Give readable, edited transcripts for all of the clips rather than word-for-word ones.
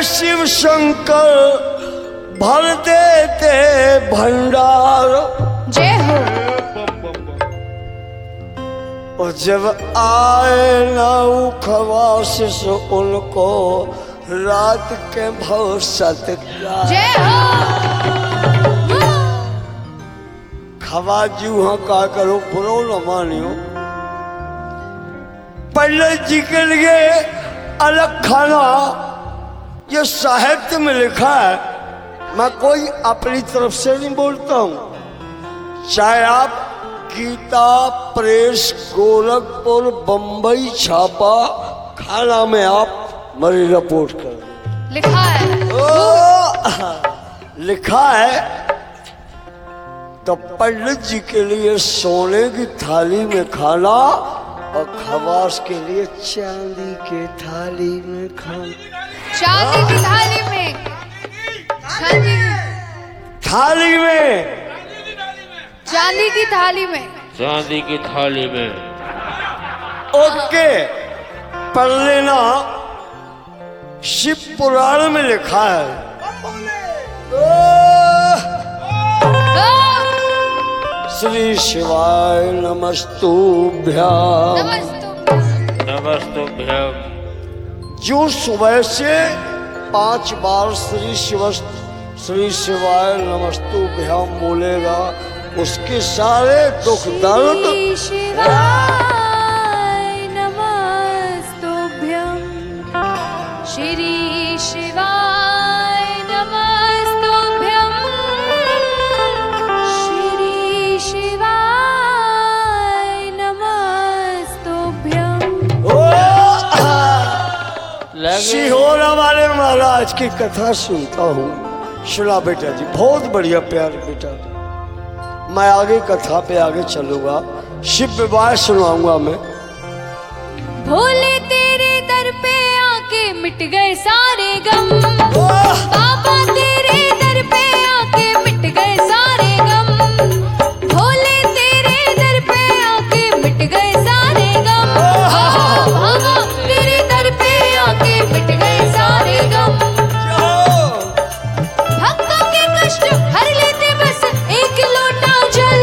शिव शंकर भर देते भंडार। जय हो। और जब आए न खवासिश उनको रात के भव सत्कार। जय हो। खवाजू हाँ का करो बुरो न मानियो। पंडित जी के लिए अलग खाना ये साहित्य में लिखा है, मैं कोई अपनी तरफ से नहीं बोलता हूं। चाहे आप गीता प्रेस गोरखपुर बंबई छापा खाना में आप मरी रिपोर्ट कर लिखा है। लिखा है तो पंडित जी के लिए सोने की थाली में खाना और खवास के लिए चांदी के थाली में खाना। चांदी की थाली में। चांदी की थाली में। चांदी की थाली में। चांदी की थाली में। ओके पढ़ लेना, शिव पुराण में लिखा है। श्री शिवाय नमस्तुभ्याम। नमस्तुभ्यम। जो सुबह से 5 बार श्री शिवाय नमस्तुभ्याम बोलेगा उसके सारे दुख दर्द। श्री शिवाय नमस्तुभ्यम। श्री शिवाय नमस्तुभ्यम। श्री शिवाय नमस्तुभ्यम। सिहोरा वाले महाराज की कथा सुनता हूँ। सुना बेटा जी, बहुत बढ़िया प्यार बेटा। मैं आगे कथा पे आगे चलूंगा, शिव विवाह सुनाऊंगा मैं। भोले तेरे दर पे आके मिट गए सारे गम। बाबा तेरे दर पे आके मिट गए सारे गम। भोले तेरे दर पे आके मिट गए सारे गम। बाबा तेरे दर पे आके मिट गए सारे गम। भक्तों के कष्ट हर लेते बस एक लोटा जल।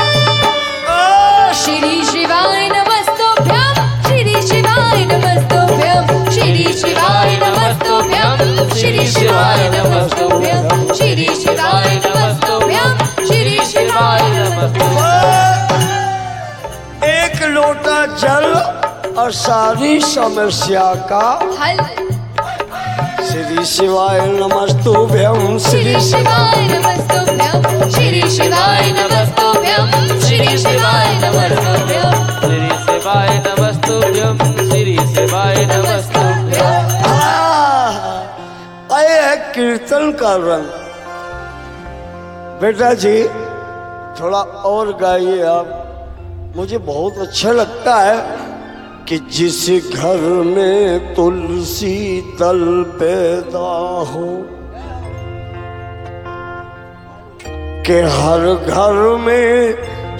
श्री शिवाय नमस्तुभ्यम। श्री शिवाय नमस्तुभ्यम। श्री शिवाय नमस्तुभ्यम। श्री शिवाय नमस्तुभ्यम। श्री शिवाय नमस्तुभ्यम। श्री शिवाय नमस्तुभ्यम। एक लोटा जल और सारी समस्या का हल। श्री शिवाय नमस्तुभ्यम। श्री शिवाय नमस्तुभ्यम। श्री शिवाय नमस्तुभ्यम। श्री शिवाय नमस्तुभ्यम। श्री शिवाय नमस्तुभ्यम। श्री शिवाय नमस्तुभ्यम। आए है कीर्तन का रंग। बेटा जी थोड़ा और गाइए आप, मुझे बहुत अच्छा लगता है कि जिस घर में तुलसी दल पैदा हो कि हर घर में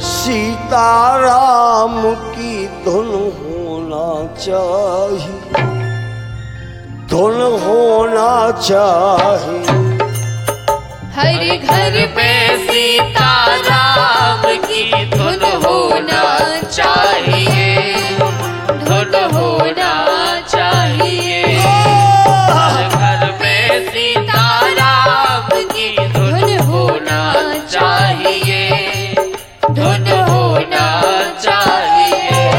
सीताराम की धुन होना चाहिए। धुन होना चाहिए। हर घर पे सीताराम की धुन होना चाहिए। धुन होना चाहिए। हर घर में सीताराम की धुन होना चाहिए। धुन होना चाहिए।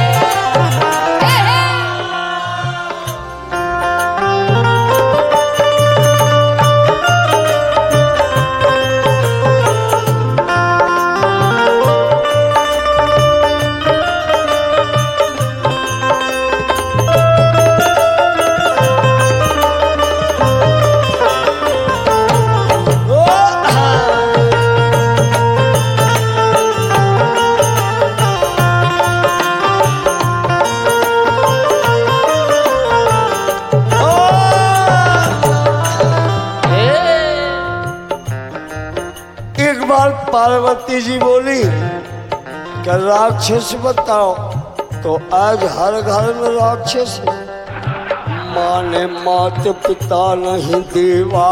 पार्वती जी बोली कि राक्षस बताओ, तो आज हर घर में राक्षस है। माने मात पिता नहीं देवा,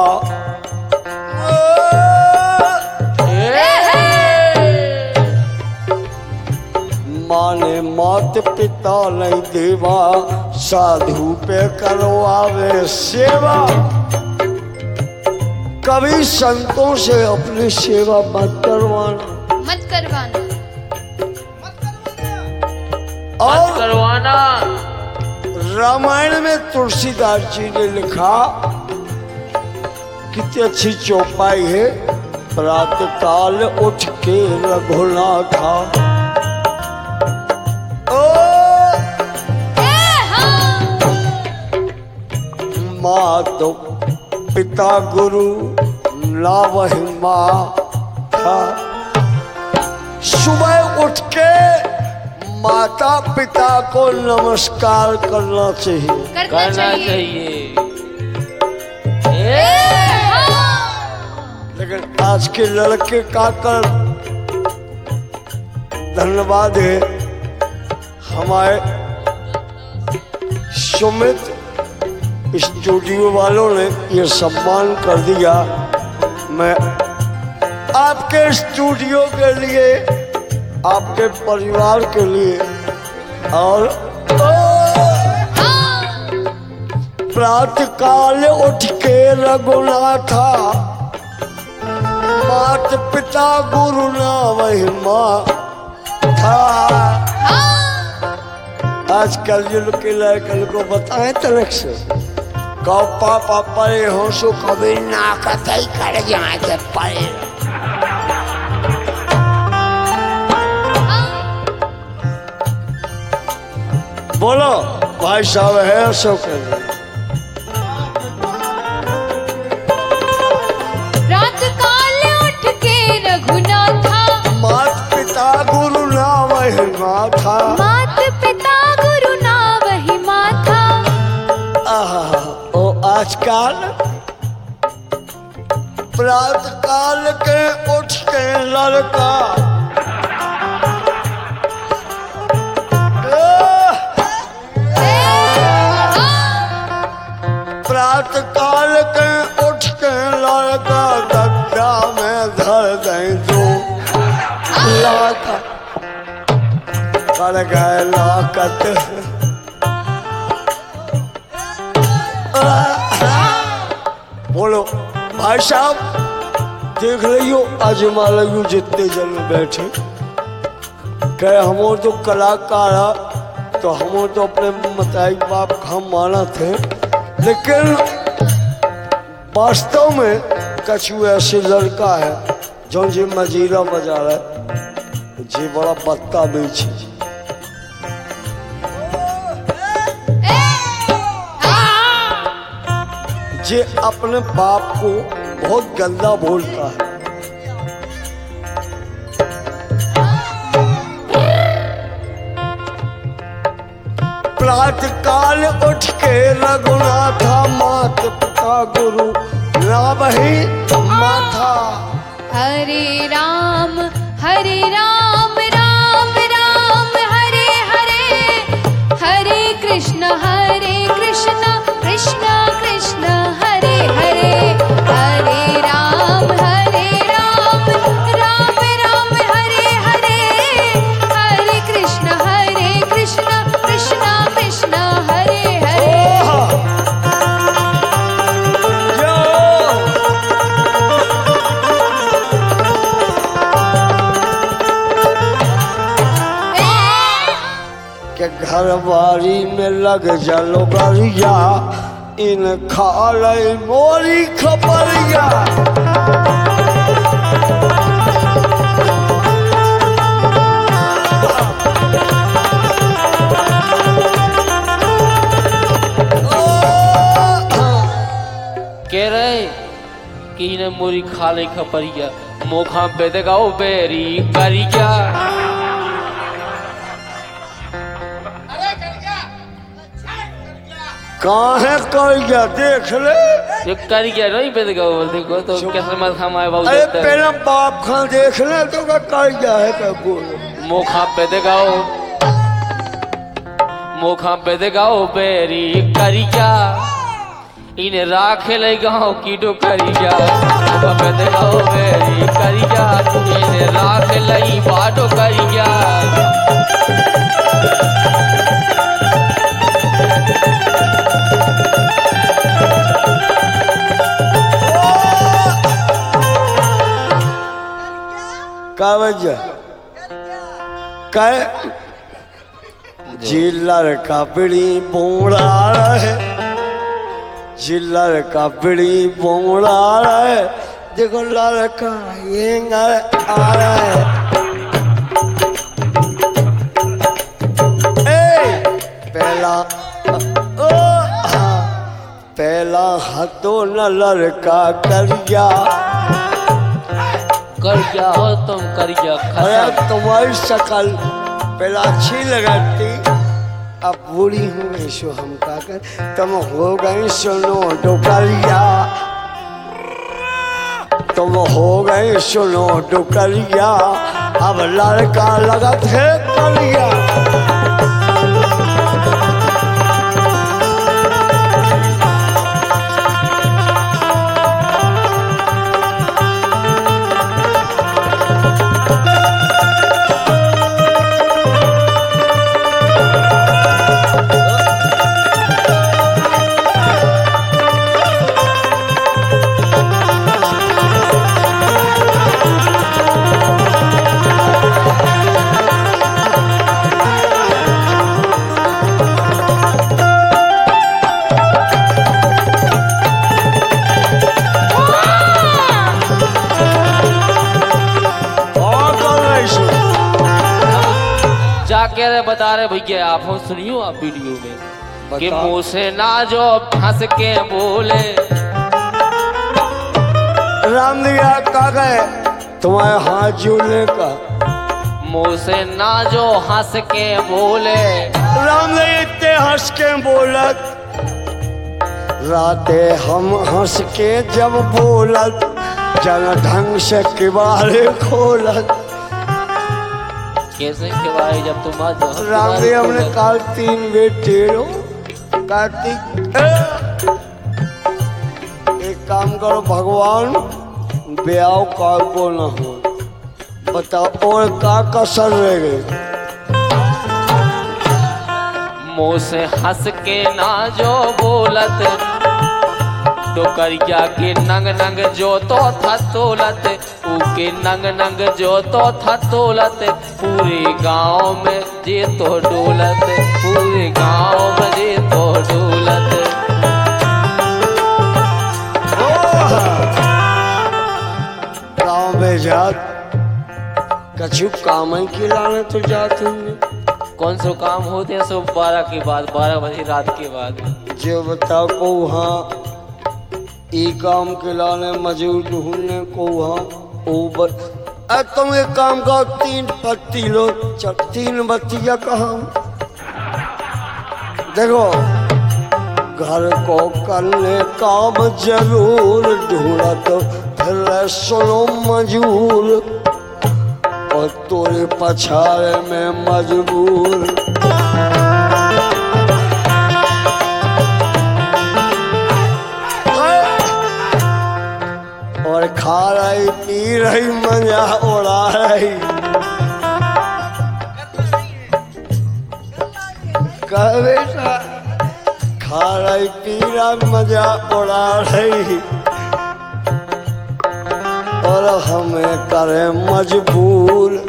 माने मात पिता नहीं देवा, साधु पे करो आवे सेवा। कभी संतों से अपनी सेवा मत करवाना, मत करवाना, और करवाना। रामायण में तुलसीदास जी ने लिखा, कितनी अच्छी चौपाई है। प्रातः काल उठ के रघुनाथा, माँ तो पिता गुरु लावहि माथा। सुबह उठ के माता पिता को नमस्कार करना चाहिए, करना चाहिए। लेकिन आज के लड़के का कर, धन्यवाद है हमारे सुमित स्टूडियो वालों ने ये सम्मान कर दिया। मैं आपके स्टूडियो के लिए, आपके परिवार के लिए, और प्रातः काल उठ के रघुनाथा, मात पिता गुरु ना वही माँ था। आजकल जो लोग के लड़के को बताएं तलक से, कहो पापा परे हो सो कभी ना कतई कर जाए के परे। बोलो भाई साहब है सो कर रात काल उठ के रघुनाथा, मात पिता गुरु ना वही माथा, मात पिता गुरु ना वही माथा। ओ आजकल प्रातः काल के उठ के लड़का प्रातः काल के उठ के लड़का गड्ढा में धर दें जो लड़का कर गए लाकत। बोलो भाई साहब देख लियो, आजमा लियो जितने जन बैठे, कहे हम तो कलाकार है, तो हम तो अपने मताई बाप का हम माना थे, लेकिन वास्तव में कछु ऐसे लड़का है जो जी मजीरा बजा रहा है, जी बड़ा बत्ता बेच, जे अपने बाप को बहुत गंदा बोलता है। प्रातः काल उठ के रघुनाथा, मात पिता गुरु ना वही माथा। हरे राम राम राम हरे हरे, हरे कृष्ण कृष्ण कृष्ण हरे हरे। हरे राम राम राम हरे हरे, हरे कृष्ण कृष्ण कृष्ण हरे हरे। के घर बारी में लग जलो गरिया, इन खा लई मोरी खबरिया। कह रहे कि न मोरी खा ले खपरिया, मोखा पे देगाओ बेरी करिया। कहाँ है करिया देख ले, जो करिया नहीं पे देगाओ, देखो तो कैसे मत खामाए बाबू। अरे पहले बाप खान देख ले तो क्या करिया है क्या बोलो। मोखा पे देगाओ, मोखा पे देगाओ बेरी करिया इन्हें राखे ले गाँव की डोकरिया मोखा पे देगाओ बेरी करिया इन्हें राखे लई बाटो करिया का वजह कह जिलर का बिड़ी बोड़ा है जिलर का बिड़ी बोड़ा है देखो लड़का ये आ रहा है पहला पहला हाथों न लड़का करिया करिया हो तुम करिया अरे तुम्हारी शक्ल पहला अच्छी लगाती अब बुरी हूँ ऐसो हम का कर तुम हो गए सुनो डोकरिया तुम हो गए सुनो डोकरिया अब लड़का लगत है करिया जाके रे बता रहे भैया आप हो सुनियो आप वीडियो में कि मुँह से ना जो हंस के बोले राम दिया का गए तुम्हारे हाथ जोड़ने का मुँह से ना जो हंस के बोले राम ने इतने हंस के बोलत राते हम हंस के जब बोलत जन ढंग से किबारे खोलत कैसे के भाई जब तुम आज राम ने हमने काल 3 बेटे रो कार्तिक एक काम करो भगवान ब्याह का को न हो बताओ और का कसर रह गई मुँह से हंस के ना जो बोलत डोकरिया के नंग नंग जो तो था तोलत उके नंग नंग जो तो था तोलत पूरे गांव में जे तो डोलत पूरे गांव में जे तो डोलत गाँव में जात कछु काम ही खिलाने तो जाते होंगे कौन सो काम होते हैं सो 12 के बाद 12 बजे रात के बाद जो बताओ को वहाँ ई काम के लाने मजदूर ढूंढने को वहाँ ऊपर तुम एक काम का 3 पत्ती लो 3 बत्तियाँ कहाँ देखो घर को करने काम जरूर ढूंढा तो फिर सुनो मजबूर और तोरे पछाड़े में मजबूर और खा रही पी रही मजा उड़ा रही कह बेटा खा रही पी रही मजा उड़ा रही और हमें करे मजबूर